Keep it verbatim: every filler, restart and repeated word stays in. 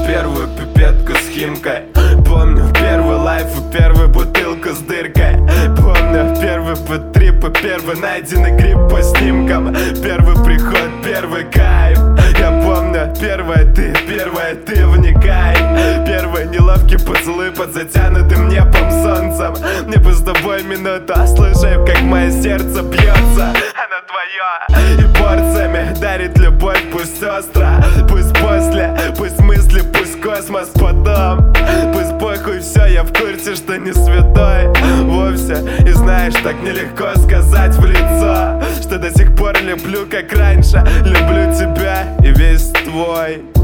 первую пипетку с химкой. Помню первый лайф и первую бутылку с дыркой. Помню первый патрип и первый найденный гриб по снимкам. Первый приход, первый кайф. Я помню первое ты, первое ты, вникай. Первый неловкий поцелуй под затянутым небом солнцем. Мне бы с тобой минуту, слушай, как мое сердце бьется. Оно твое и порциями дарит любовь, пусть остро, пусть после, пусть мысли, пусть космос потом. Пусть похуй все, я в курсе, что не святой вовсе. И знаешь, так нелегко сказать в лицо, что до сих пор люблю, как раньше. Люблю тебя и весь твой